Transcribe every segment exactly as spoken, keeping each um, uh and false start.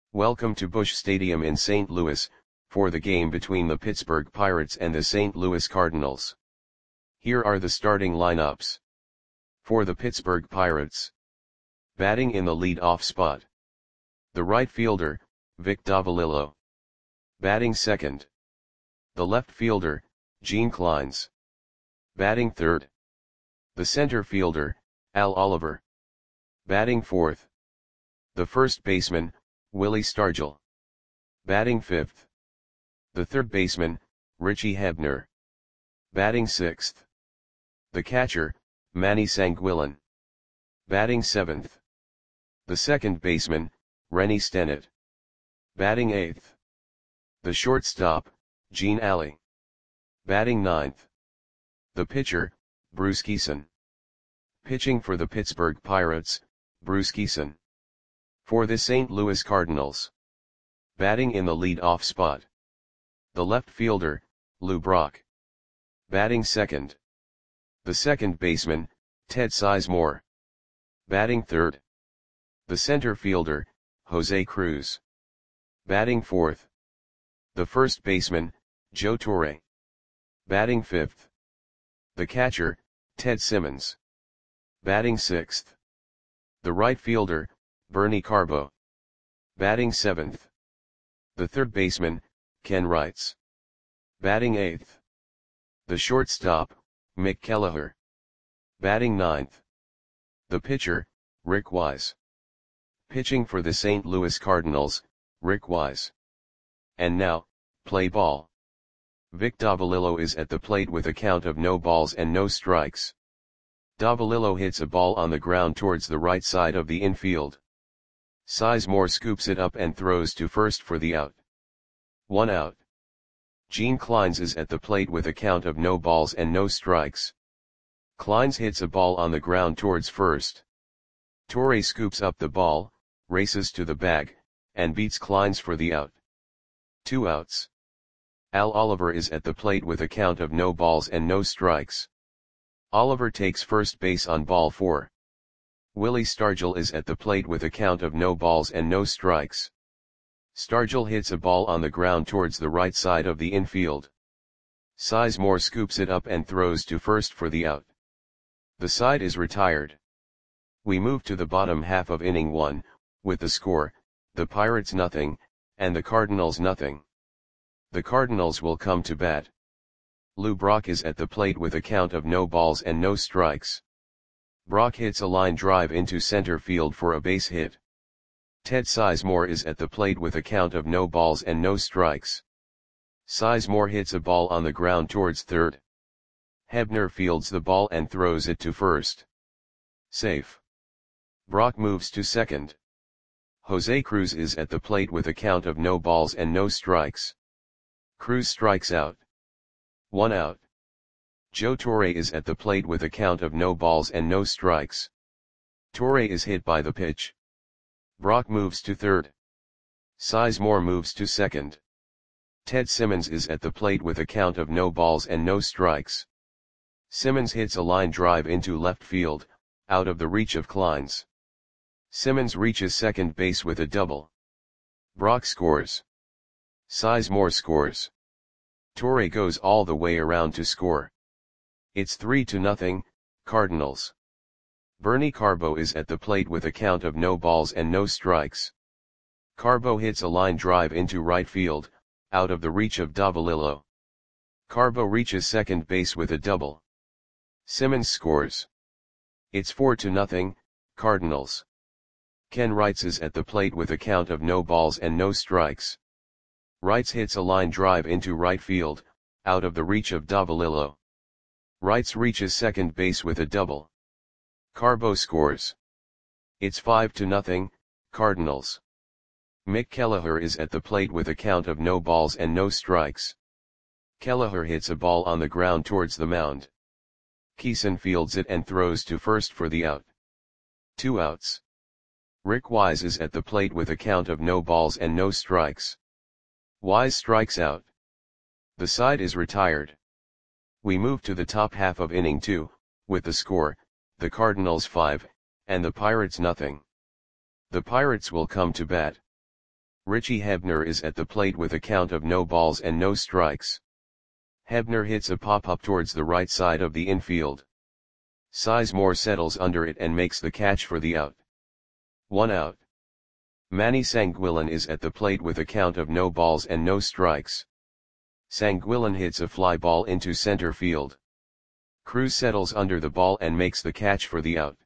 Welcome to Busch Stadium in Saint Louis, for the game between the Pittsburgh Pirates and the Saint Louis Cardinals. Here are the starting lineups. For the Pittsburgh Pirates. Batting in the lead-off spot. The right fielder, Vic Davalillo. Batting second. The left fielder, Gene Clines. Batting third. The center fielder, Al Oliver. Batting fourth. The first baseman, Willie Stargell. Batting fifth. The third baseman, Richie Hebner. Batting sixth. The catcher, Manny Sanguillen. Batting seventh. The second baseman, Rennie Stennett. Batting eighth. The shortstop, Gene Alley. Batting ninth. The pitcher, Bruce Kison. Pitching for the Pittsburgh Pirates, Bruce Kison. For the Saint Louis Cardinals. Batting in the lead-off spot. The left fielder, Lou Brock. Batting second. The second baseman, Ted Sizemore. Batting third. The center fielder, Jose Cruz. Batting fourth. The first baseman, Joe Torre. Batting fifth. The catcher, Ted Simmons. Batting sixth. The right fielder, Bernie Carbo. Batting seventh. The third baseman, Ken Wrights. Batting eighth. The shortstop, Mick Kelleher. Batting ninth. The pitcher, Rick Wise. Pitching for the Saint Louis Cardinals, Rick Wise. And now, play ball. Vic Davalillo is at the plate with a count of no balls and no strikes. Davalillo hits a ball on the ground towards the right side of the infield. Sizemore scoops it up and throws to first for the out. One out. Gene Clines is at the plate with a count of no balls and no strikes. Clines hits a ball on the ground towards first. Torre scoops up the ball, races to the bag, and beats Clines for the out. Two outs. Al Oliver is at the plate with a count of no balls and no strikes. Oliver takes first base on ball four. Willie Stargell is at the plate with a count of no balls and no strikes. Stargell hits a ball on the ground towards the right side of the infield. Sizemore scoops it up and throws to first for the out. The side is retired. We move to the bottom half of inning one, with the score, the Pirates nothing, and the Cardinals nothing. The Cardinals will come to bat. Lou Brock is at the plate with a count of no balls and no strikes. Brock hits a line drive into center field for a base hit. Ted Sizemore is at the plate with a count of no balls and no strikes. Sizemore hits a ball on the ground towards third. Hebner fields the ball and throws it to first. Safe. Brock moves to second. Jose Cruz is at the plate with a count of no balls and no strikes. Cruz strikes out. One out. Joe Torre is at the plate with a count of no balls and no strikes. Torre is hit by the pitch. Brock moves to third. Sizemore moves to second. Ted Simmons is at the plate with a count of no balls and no strikes. Simmons hits a line drive into left field, out of the reach of Clines. Simmons reaches second base with a double. Brock scores. Sizemore scores. Torre goes all the way around to score. It's three to nothing, Cardinals. Bernie Carbo is at the plate with a count of no balls and no strikes. Carbo hits a line drive into right field, out of the reach of Davalillo. Carbo reaches second base with a double. Simmons scores. It's four to nothing, Cardinals. Ken Wrights is at the plate with a count of no balls and no strikes. Wrights hits a line drive into right field, out of the reach of Davalillo. Wrights reaches second base with a double. Carbo scores. It's five to nothing, Cardinals. Mick Kelleher is at the plate with a count of no balls and no strikes. Kelleher hits a ball on the ground towards the mound. Kison fields it and throws to first for the out. Two outs. Rick Wise is at the plate with a count of no balls and no strikes. Wise strikes out. The side is retired. We move to the top half of inning two, with the score, the Cardinals five, and the Pirates nothing. The Pirates will come to bat. Richie Hebner is at the plate with a count of no balls and no strikes. Hebner hits a pop-up towards the right side of the infield. Sizemore settles under it and makes the catch for the out. One out. Manny Sanguillen is at the plate with a count of no balls and no strikes. Sanguillen hits a fly ball into center field. Cruz settles under the ball and makes the catch for the out.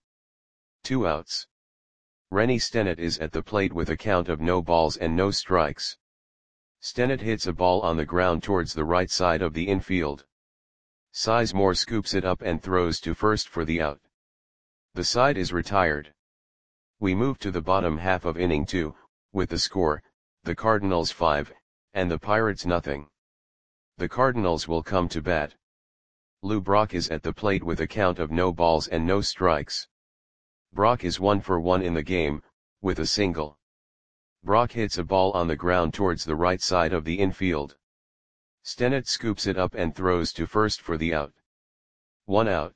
Two outs. Rennie Stennett is at the plate with a count of no balls and no strikes. Stennett hits a ball on the ground towards the right side of the infield. Sizemore scoops it up and throws to first for the out. The side is retired. We move to the bottom half of inning two, with the score, the Cardinals five, and the Pirates nothing. The Cardinals will come to bat. Lou Brock is at the plate with a count of no balls and no strikes. Brock is one for one in the game, with a single. Brock hits a ball on the ground towards the right side of the infield. Stennett scoops it up and throws to first for the out. One out.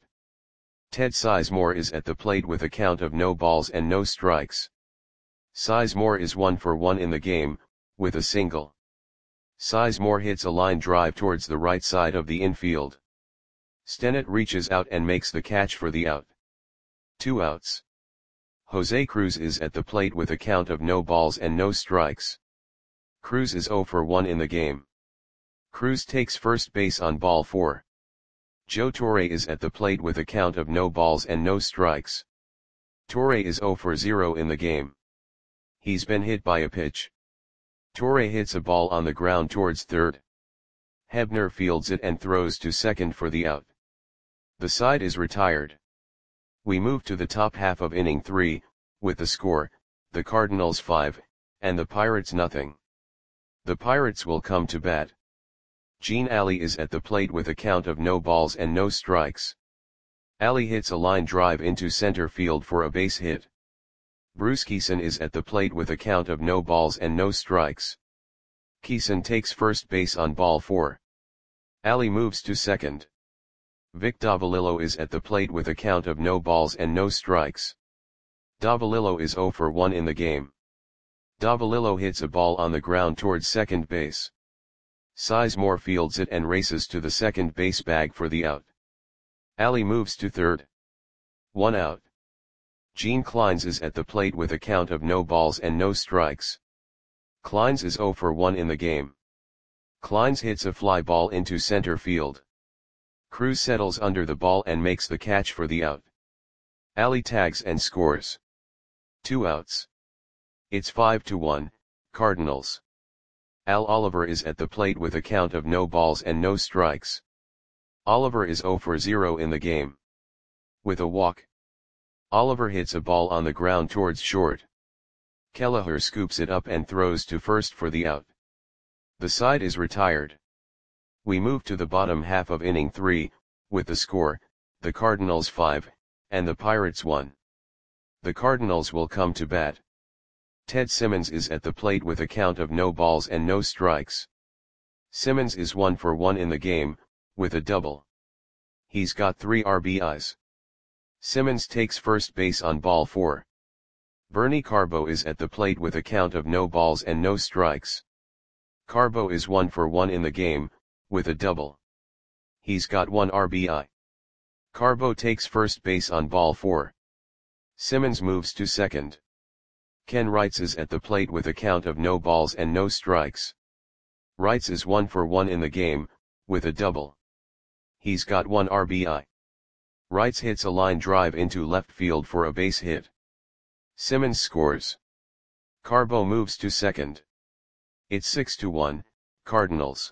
Ted Sizemore is at the plate with a count of no balls and no strikes. Sizemore is one for one in the game, with a single. Sizemore hits a line drive towards the right side of the infield. Stennett reaches out and makes the catch for the out. Two outs. Jose Cruz is at the plate with a count of no balls and no strikes. Cruz is zero for one in the game. Cruz takes first base on ball four. Joe Torre is at the plate with a count of no balls and no strikes. Torre is zero for zero in the game. He's been hit by a pitch. Torre hits a ball on the ground towards third. Hebner fields it and throws to second for the out. The side is retired. We move to the top half of inning three, with the score, the Cardinals five, and the Pirates nothing. The Pirates will come to bat. Gene Alley is at the plate with a count of no balls and no strikes. Alley hits a line drive into center field for a base hit. Bruce Kison is at the plate with a count of no balls and no strikes. Kison takes first base on ball four. Alley moves to second. Vic Davalillo is at the plate with a count of no balls and no strikes. Davalillo is zero for one in the game. Davalillo hits a ball on the ground towards second base. Sizemore fields it and races to the second base bag for the out. Alley moves to third. One out. Gene Clines is at the plate with a count of no balls and no strikes. Clines is zero for one in the game. Clines hits a fly ball into center field. Cruz settles under the ball and makes the catch for the out. Alley tags and scores. Two outs. It's five to one, Cardinals. Al Oliver is at the plate with a count of no balls and no strikes. Oliver is zero for zero in the game. With a walk. Oliver hits a ball on the ground towards short. Kelleher scoops it up and throws to first for the out. The side is retired. We move to the bottom half of inning three, with the score, the Cardinals five, and the Pirates one. The Cardinals will come to bat. Ted Simmons is at the plate with a count of no balls and no strikes. Simmons is one for one in the game, with a double. He's got three R B Is. Simmons takes first base on ball four. Bernie Carbo is at the plate with a count of no balls and no strikes. Carbo is one for one in the game, with a double. He's got one R B I. Carbo takes first base on ball four. Simmons moves to second. Ken Wrights is at the plate with a count of no balls and no strikes. Wrights is one for one in the game, with a double. He's got one R B I. Wrights hits a line drive into left field for a base hit. Simmons scores. Carbo moves to second. It's six to one, Cardinals.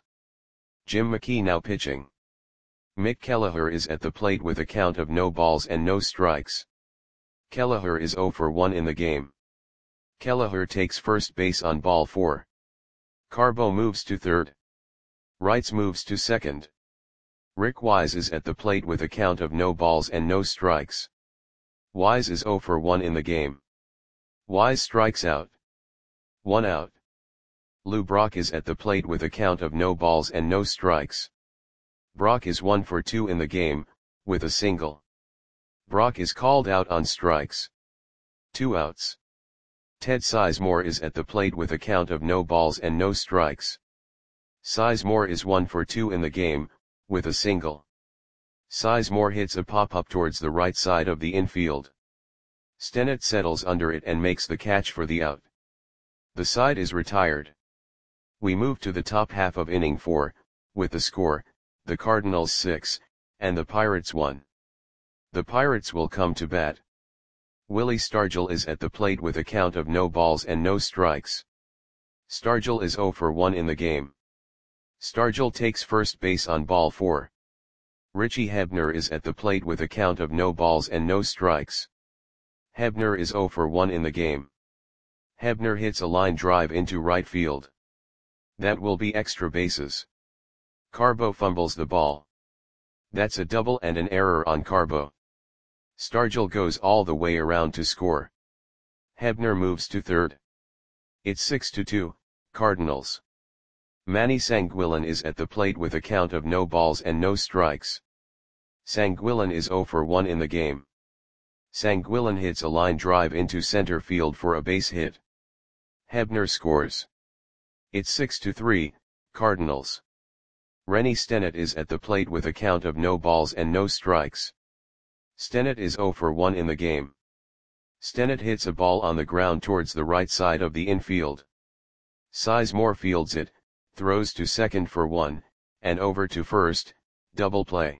Jim McKee now pitching. Mick Kelleher is at the plate with a count of no balls and no strikes. Kelleher is zero for one in the game. Kelleher takes first base on ball four. Carbo moves to third. Wrights moves to second. Rick Wise is at the plate with a count of no balls and no strikes. Wise is zero for one in the game. Wise strikes out. One out. Lou Brock is at the plate with a count of no balls and no strikes. Brock is one for two in the game, with a single. Brock is called out on strikes. Two outs. Ted Sizemore is at the plate with a count of no balls and no strikes. Sizemore is one for two in the game, with a single. Sizemore hits a pop-up towards the right side of the infield. Stennett settles under it and makes the catch for the out. The side is retired. We move to the top half of inning four, with the score, the Cardinals six, and the Pirates one. The Pirates will come to bat. Willie Stargell is at the plate with a count of no balls and no strikes. Stargell is zero for one in the game. Stargell takes first base on ball four. Richie Hebner is at the plate with a count of no balls and no strikes. Hebner is zero for one in the game. Hebner hits a line drive into right field. That will be extra bases. Carbo fumbles the ball. That's a double and an error on Carbo. Stargell goes all the way around to score. Hebner moves to third. It's six to two, Cardinals. Manny Sanguillen is at the plate with a count of no balls and no strikes. Sanguillen is zero for one in the game. Sanguillen hits a line drive into center field for a base hit. Hebner scores. It's six to three, Cardinals. Rennie Stennett is at the plate with a count of no balls and no strikes. Stennett is zero for one in the game. Stennett hits a ball on the ground towards the right side of the infield. Sizemore fields it, throws to second for one, and over to first, double play.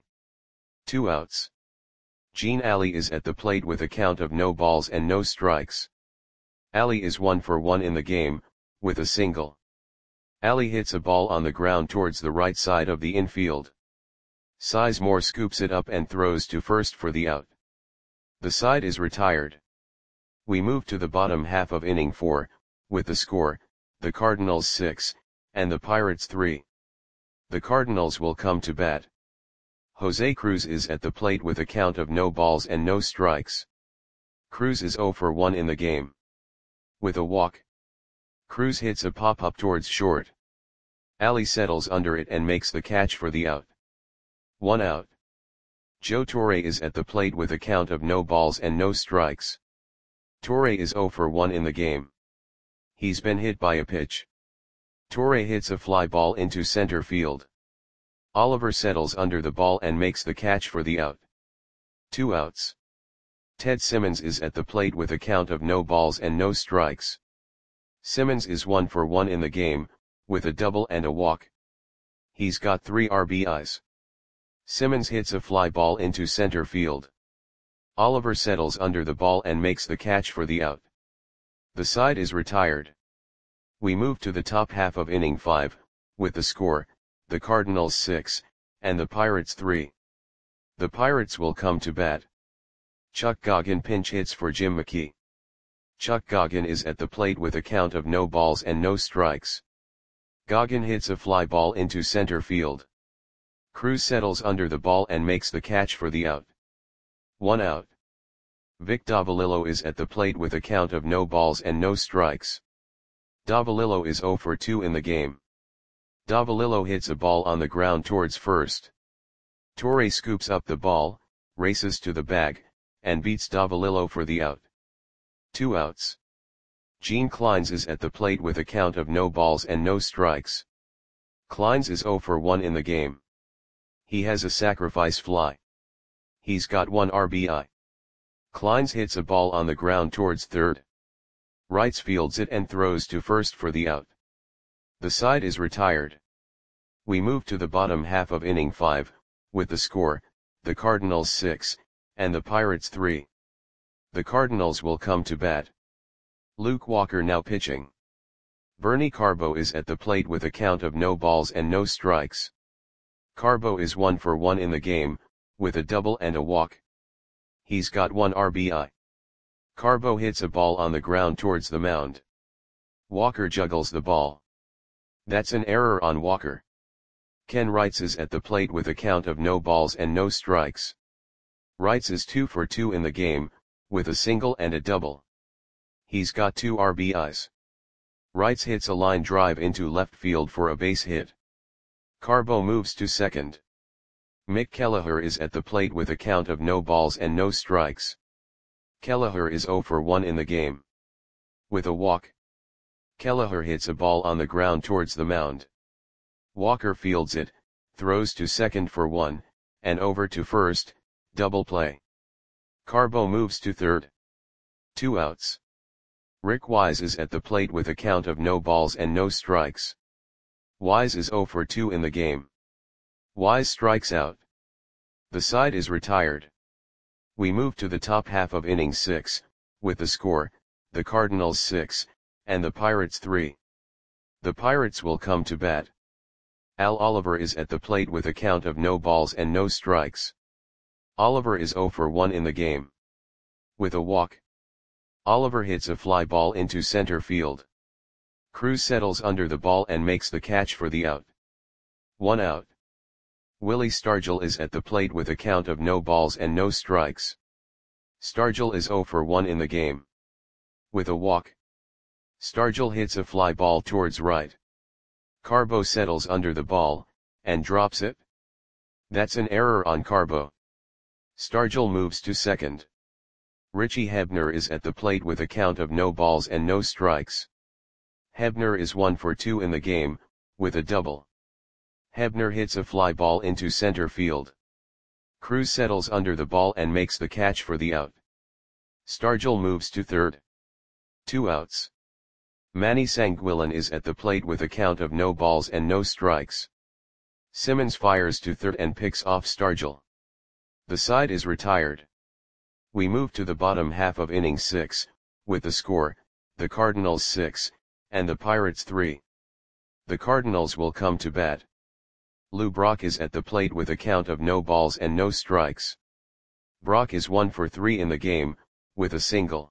Two outs. Gene Alley is at the plate with a count of no balls and no strikes. Alley is one for one in the game, with a single. Alley hits a ball on the ground towards the right side of the infield. Sizemore scoops it up and throws to first for the out. The side is retired. We move to the bottom half of inning four, with the score, the Cardinals six, and the Pirates three. The Cardinals will come to bat. Jose Cruz is at the plate with a count of no balls and no strikes. Cruz is zero for one in the game. With a walk. Cruz hits a pop-up towards short. Alley settles under it and makes the catch for the out. One out. Joe Torre is at the plate with a count of no balls and no strikes. Torre is zero for one in the game. He's been hit by a pitch. Torre hits a fly ball into center field. Oliver settles under the ball and makes the catch for the out. Two outs. Ted Simmons is at the plate with a count of no balls and no strikes. Simmons is one for one in the game, with a double and a walk. He's got three R B Is. Simmons hits a fly ball into center field. Oliver settles under the ball and makes the catch for the out. The side is retired. We move to the top half of inning five, with the score, the Cardinals six, and the Pirates three. The Pirates will come to bat. Chuck Goggin pinch hits for Jim McKee. Chuck Goggin is at the plate with a count of no balls and no strikes. Goggin hits a fly ball into center field. Cruz settles under the ball and makes the catch for the out. One out. Vic Davalillo is at the plate with a count of no balls and no strikes. Davalillo is zero for two in the game. Davalillo hits a ball on the ground towards first. Torre scoops up the ball, races to the bag, and beats Davalillo for the out. Two outs. Gene Clines is at the plate with a count of no balls and no strikes. Clines is zero for one in the game. He has a sacrifice fly. He's got one R B I. Clines hits a ball on the ground towards third. Wrights fields it and throws to first for the out. The side is retired. We move to the bottom half of inning five, with the score, the Cardinals six, and the Pirates three. The Cardinals will come to bat. Luke Walker now pitching. Bernie Carbo is at the plate with a count of no balls and no strikes. Carbo is one for one in the game, with a double and a walk. He's got one R B I. Carbo hits a ball on the ground towards the mound. Walker juggles the ball. That's an error on Walker. Ken Wrights is at the plate with a count of no balls and no strikes. Wrights is two for two in the game, with a single and a double. He's got two R B Is. Wrights hits a line drive into left field for a base hit. Carbo moves to second. Mick Kelleher is at the plate with a count of no balls and no strikes. Kelleher is zero for one in the game. With a walk, Kelleher hits a ball on the ground towards the mound. Walker fields it, throws to second for one, and over to first, double play. Carbo moves to third. Two outs. Rick Wise is at the plate with a count of no balls and no strikes. Wise is oh for two in the game. Wise strikes out. The side is retired. We move to the top half of inning six, with the score, the Cardinals six, and the Pirates three. The Pirates will come to bat. Al Oliver is at the plate with a count of no balls and no strikes. Oliver is oh for one in the game. With a walk, Oliver hits a fly ball into center field. Cruz settles under the ball and makes the catch for the out. One out. Willie Stargell is at the plate with a count of no balls and no strikes. Stargell is oh for one in the game. With a walk, Stargell hits a fly ball towards right. Carbo settles under the ball, and drops it. That's an error on Carbo. Stargell moves to second. Richie Hebner is at the plate with a count of no balls and no strikes. Hebner is one for two in the game, with a double. Hebner hits a fly ball into center field. Cruz settles under the ball and makes the catch for the out. Stargell moves to third. Two outs. Manny Sanguillen is at the plate with a count of no balls and no strikes. Simmons fires to third and picks off Stargell. The side is retired. We move to the bottom half of inning six, with the score, the Cardinals six, and the Pirates three. The Cardinals will come to bat. Lou Brock is at the plate with a count of no balls and no strikes. Brock is one for three in the game, with a single.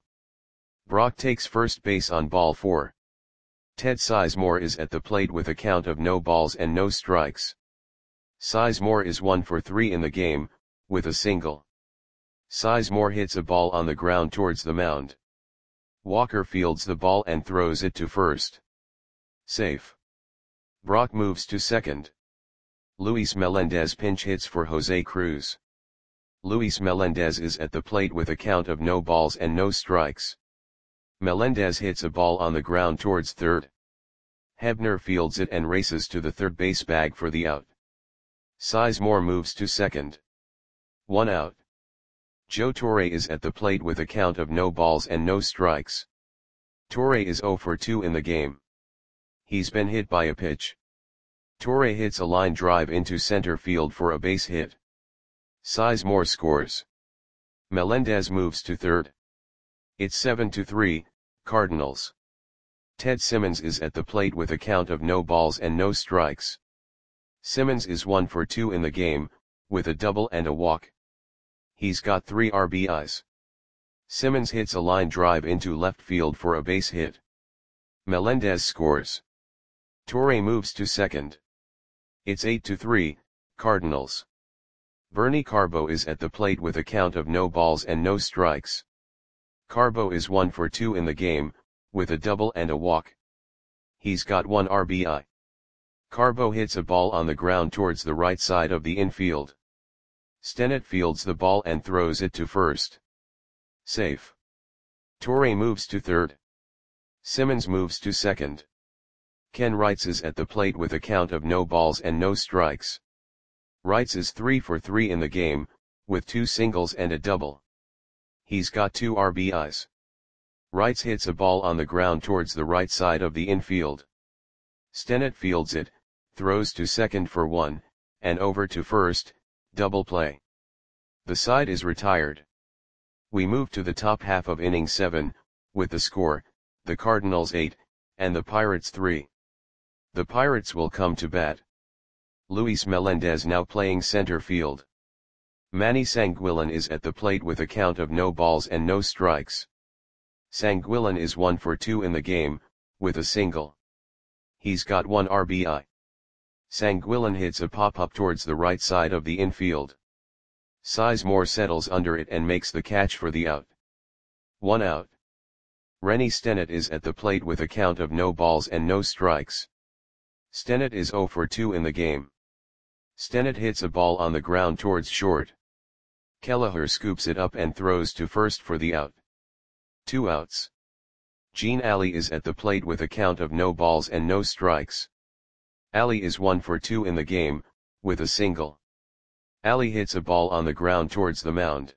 Brock takes first base on ball four. Ted Sizemore is at the plate with a count of no balls and no strikes. Sizemore is one for three in the game, with a single. Sizemore hits a ball on the ground towards the mound. Walker fields the ball and throws it to first. Safe. Brock moves to second. Luis Melendez pinch hits for Jose Cruz. Luis Melendez is at the plate with a count of no balls and no strikes. Melendez hits a ball on the ground towards third. Hebner fields it and races to the third base bag for the out. Sizemore moves to second. One out. Joe Torre is at the plate with a count of no balls and no strikes. Torre is oh for two in the game. He's been hit by a pitch. Torre hits a line drive into center field for a base hit. Sizemore scores. Melendez moves to third. It's seven to three, Cardinals. Ted Simmons is at the plate with a count of no balls and no strikes. Simmons is one for two in the game, with a double and a walk. He's got three R B Is. Simmons hits a line drive into left field for a base hit. Melendez scores. Torre moves to second. It's eight to three, Cardinals. Bernie Carbo is at the plate with a count of no balls and no strikes. Carbo is one for two in the game, with a double and a walk. He's got one R B I. Carbo hits a ball on the ground towards the right side of the infield. Stennett fields the ball and throws it to first. Safe. Torre moves to third. Simmons moves to second. Ken Wrights is at the plate with a count of no balls and no strikes. Wrights is three for three in the game, with two singles and a double. He's got two R B Is. Wrights hits a ball on the ground towards the right side of the infield. Stennett fields it, throws to second for one, and over to first, double play. The side is retired. We move to the top half of inning seven, with the score, the Cardinals eight, and the Pirates three. The Pirates will come to bat. Luis Melendez now playing center field. Manny Sanguillen is at the plate with a count of no balls and no strikes. Sanguillen is one for two in the game, with a single. He's got one R B I. Sanguillen hits a pop-up towards the right side of the infield. Sizemore settles under it and makes the catch for the out. One out. Rennie Stennett is at the plate with a count of no balls and no strikes. Stennett is oh for two in the game. Stennett hits a ball on the ground towards short. Kelleher scoops it up and throws to first for the out. Two outs. Gene Ali is at the plate with a count of no balls and no strikes. Ali is one for two in the game, with a single. Ali hits a ball on the ground towards the mound.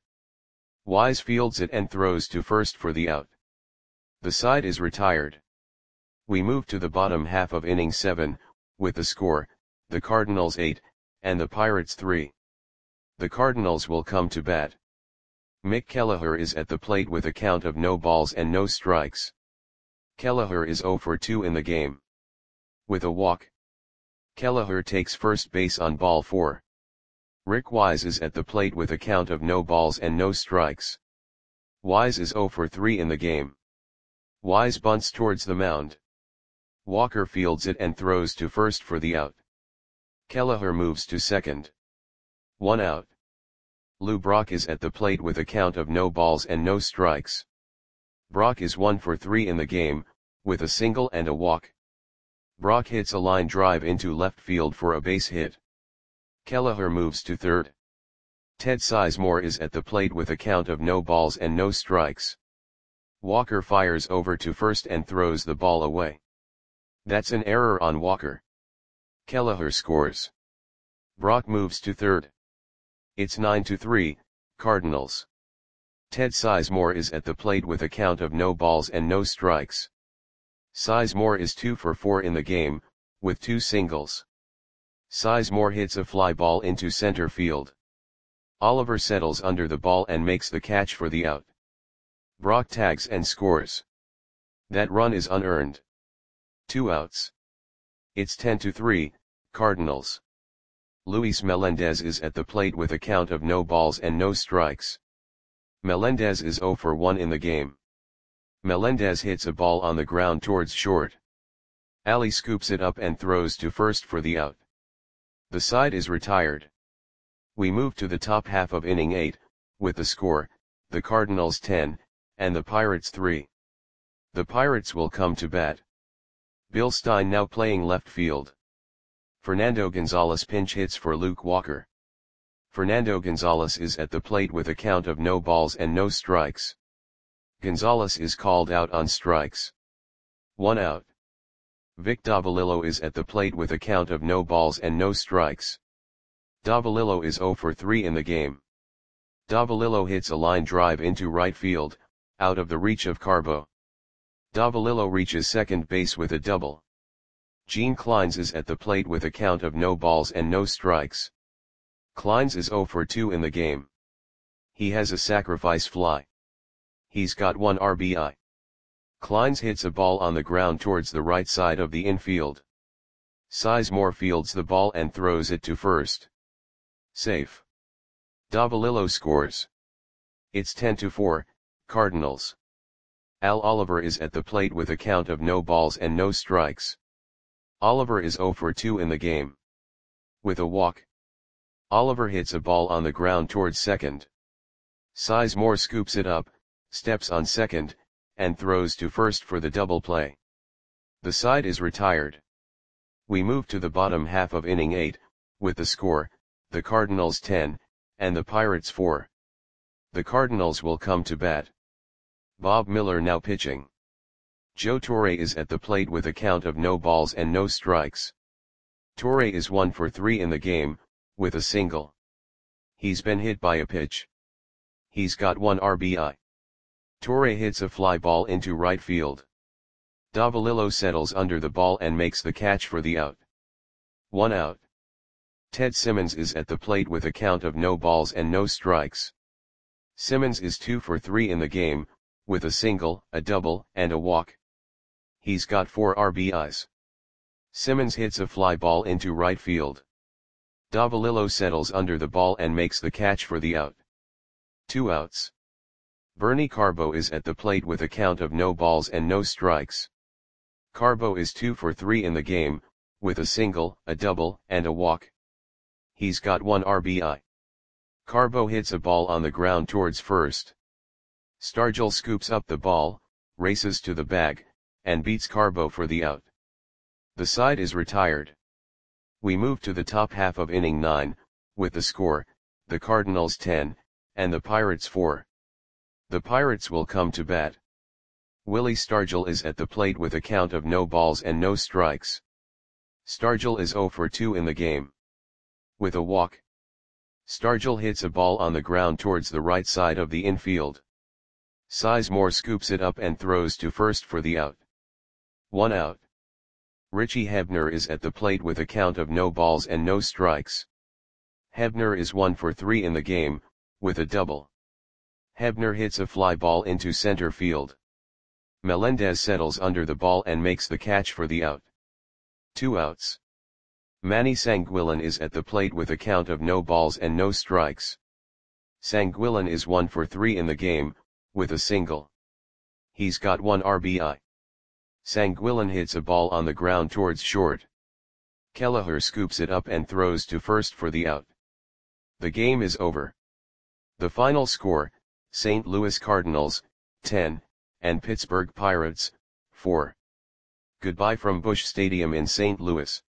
Wise fields it and throws to first for the out. The side is retired. We move to the bottom half of inning seven, with the score, the Cardinals eight, and the Pirates three. The Cardinals will come to bat. Mick Kelleher is at the plate with a count of no balls and no strikes. Kelleher is zero for two in the game. With a walk. Kelleher takes first base on ball four. Rick Wise is at the plate with a count of no balls and no strikes. Wise is zero for three in the game. Wise bunts towards the mound. Walker fields it and throws to first for the out. Kelleher moves to second. One out. Lou Brock is at the plate with a count of no balls and no strikes. Brock is one for three in the game, with a single and a walk. Brock hits a line drive into left field for a base hit. Kelleher moves to third. Ted Sizemore is at the plate with a count of no balls and no strikes. Walker fires over to first and throws the ball away. That's an error on Walker. Kelleher scores. Brock moves to third. It's nine to three, Cardinals. Ted Sizemore is at the plate with a count of no balls and no strikes. Sizemore is two for four in the game, with two singles. Sizemore hits a fly ball into center field. Oliver settles under the ball and makes the catch for the out. Brock tags and scores. That run is unearned. Two outs. It's ten to three, Cardinals. Luis Melendez is at the plate with a count of no balls and no strikes. Melendez is zero for one in the game. Melendez hits a ball on the ground towards short. Ali scoops it up and throws to first for the out. The side is retired. We move to the top half of inning eight, with the score, the Cardinals ten, and the Pirates three. The Pirates will come to bat. Bill Stein now playing left field. Fernando Gonzalez pinch hits for Luke Walker. Fernando Gonzalez is at the plate with a count of no balls and no strikes. Gonzalez is called out on strikes. One out. Vic Davalillo is at the plate with a count of no balls and no strikes. Davalillo is zero for three in the game. Davalillo hits a line drive into right field, out of the reach of Carbo. Davalillo reaches second base with a double. Gene Kleins is at the plate with a count of no balls and no strikes. Kleins is zero for two in the game. He has a sacrifice fly. He's got one R B I. Kleins hits a ball on the ground towards the right side of the infield. Sizemore fields the ball and throws it to first. Safe. Davalillo scores. It's ten to four, Cardinals. Al Oliver is at the plate with a count of no balls and no strikes. Oliver is zero for two in the game. With a walk. Oliver hits a ball on the ground towards second. Sizemore scoops it up, steps on second, and throws to first for the double play. The side is retired. We move to the bottom half of inning eight, with the score, the Cardinals ten, and the Pirates four. The Cardinals will come to bat. Bob Miller now pitching. Joe Torre is at the plate with a count of no balls and no strikes. Torre is one for three in the game, with a single. He's been hit by a pitch. He's got one R B I. Torre hits a fly ball into right field. Davalillo settles under the ball and makes the catch for the out. One out. Ted Simmons is at the plate with a count of no balls and no strikes. Simmons is two for three in the game, with a single, a double, and a walk. He's got four R B Is. Simmons hits a fly ball into right field. Davalillo settles under the ball and makes the catch for the out. Two outs. Bernie Carbo is at the plate with a count of no balls and no strikes. Carbo is two for three in the game, with a single, a double, and a walk. He's got one R B I. Carbo hits a ball on the ground towards first. Stargell scoops up the ball, races to the bag, and beats Carbo for the out. The side is retired. We move to the top half of inning nine, with the score, the Cardinals ten, and the Pirates four. The Pirates will come to bat. Willie Stargell is at the plate with a count of no balls and no strikes. Stargell is zero for two in the game. With a walk, Stargell hits a ball on the ground towards the right side of the infield. Sizemore scoops it up and throws to first for the out. One out. Richie Hebner is at the plate with a count of no balls and no strikes. Hebner is one for three in the game, with a double. Hebner hits a fly ball into center field. Melendez settles under the ball and makes the catch for the out. Two outs. Manny Sanguillen is at the plate with a count of no balls and no strikes. Sanguillen is one for three in the game, with a single. He's got one R B I. Sanguillen hits a ball on the ground towards short. Kelleher scoops it up and throws to first for the out. The game is over. The final score, Saint Louis Cardinals, ten, and Pittsburgh Pirates, four. Goodbye from Busch Stadium in Saint Louis.